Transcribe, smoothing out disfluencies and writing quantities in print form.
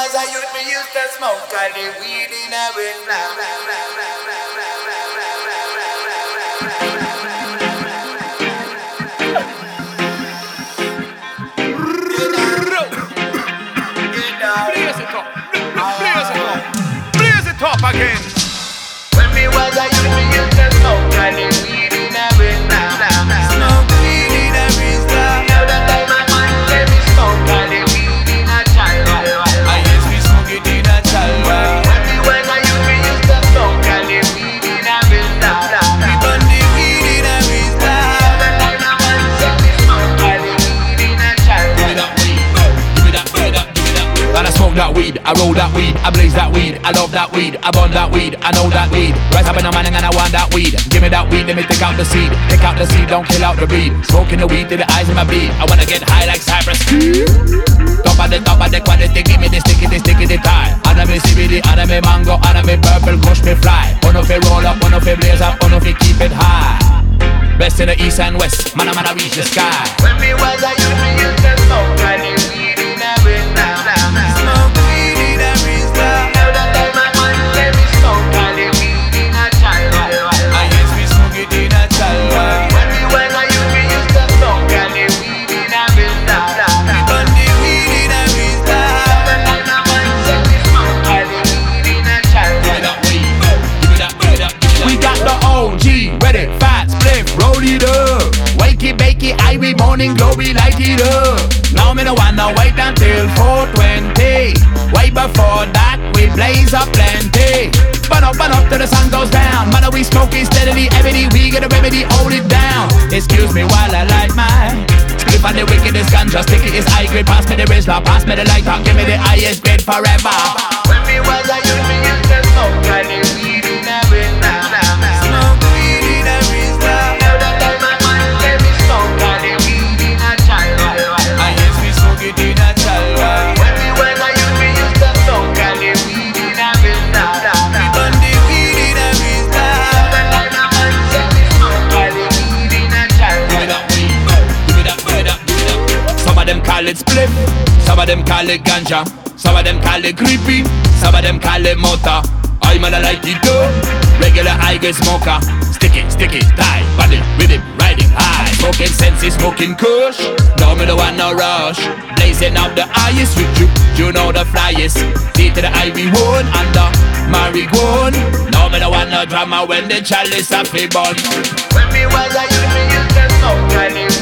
was a youth, me used to smoke all the weed in a wind. Blaze it up again. When me was a youth, me used to smoke all the weed in a wind. Smoke weed in a wind. Now that time my man let me smoke all the weed in a child. I yes, we smoke it in a child. When me was a youth, me used to smoke all the weed in a wind. We burn the weed in a wind. Now that time my man let me smoke all the weed in a child. Give me that weed. Give me that, give me that, give me that. And I smoke that weed, I roll that weed, I blaze that weed, I love that weed, I burn that weed, I know that weed. Rise up in the morning and I want that weed. Give me that weed, let me take out the seed. Take out the seed, don't kill out the breed. Smoking the weed till the eyes in my bead. I wanna get high like Cypress. Top of the quality, give me the sticky, the tie. Ana me CBD, ana me mango, ana me purple, kush me fly. One of it roll up, one of it blaze up, one of it keep it high. Best in the east and west, man, I reach the sky. When me was a youth, me used to smoke all the weed in a wind. Smoke weed in a wind. Now that time my man let me smoke all the weed in a child. I yes, we smoke it in a child. When me was a youth, me used to smoke all the weed in a wind. We burn the weed in a wind. Now that time my man let me smoke all the weed in a child. Give me that weed, give me that, give me that, give me that. We got the OG, ready, fat, spliff, roll it up. Wakey, bakey, Ivy, morning glory, light it up. Now me no wanna wait until 4:20. Way before that, we blaze up plenty. Burn up till the sun goes down. Mother, we smoking steadily, every we get a remedy, hold it down. Excuse me while I light my split on the wickedest ganja, sticky is high grade. Pass me the Rizla, pass me the lighter, give me the highest grade forever. When me was a youth, me used to smoke all the weed in a wind. Smoke weed in a wind. Now that time my man let me smoke all the weed in a child. I yes, we smoke it in a child. When me was a youth, me used to smoke all the weed in a wind. We burn the weed in a wind. Now that time my man let me smoke all the weed in a child. Give me that weed, give me that, give me that, give me that. Some of them call it spliff, some of them call it ganja, some of them call it creepy, some of them call it motor. I man I like it too. Regular high grade smoker. Sticky, tight, body, rhythm, riding high. Smoking senses, smoking kush. No me don't want no rush. Blazing up the highest with you know the flyest. D to the Ivy one and the marijuana. No me don't want no drama when the chalice a fi bun. When me was a youth, me used to smoke all the